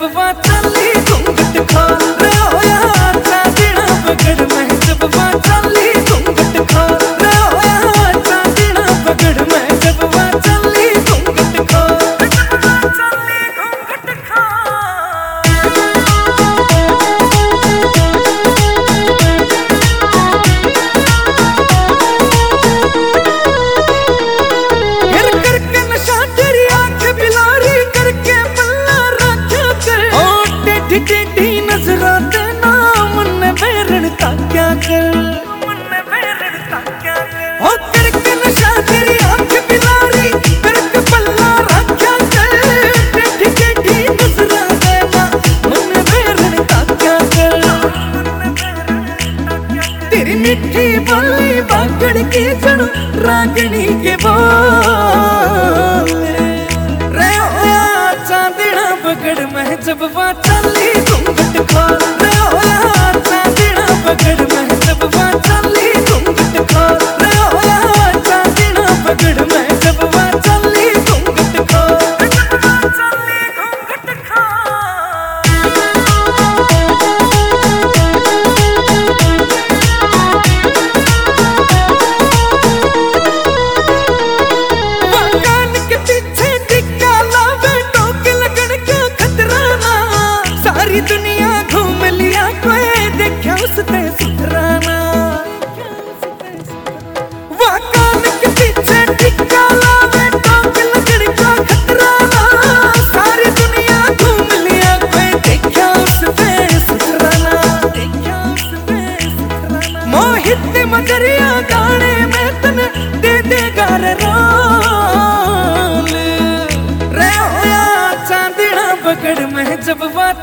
जब वा चली घूंघट खोल रे होया चांदना पकड़ मैं जब वा चली घूंघट खोल रे होया चांदना पकड़ मैं जब वा चली घूंघट खोल जब वा चली घूंघट टेढ़ी नजरा देना मुन्ने बेरन ता क्या कर मुन्ने बेरन ता क्या कर ओ करके नशा तेरी आंख बिलारी करके पल्ला रखा कर टेढ़ी नजरा देना मुन्ने बेरन ता क्या कर तेरी मिठी बोली बागड़ की जड़ रागनी के बोल रे होया चांदना पकड़ मैं जब वा चली घूंघट खोल रे होया चांदना पकड़ मैं जब वा चली घूंघट खोल रे होया चांदना पकड़ मैं जब वा चली घूंघट खोल जब वा चली घूंघट कान के पीछे टिक्का लावे टोक लगन का खतरा ना सारी दुनिया घूम लिया कोई देखा उसने सुधराना वह कान के पीछे टिक्का लावे टोक लगन का खतरा ना सारी दुनिया घूम लिया कोई देखा उसने सुधराना मोहित ने मगरिया गाने में तने दे देगा रे रोल रे होया चांदना पकड़ मैं जब वा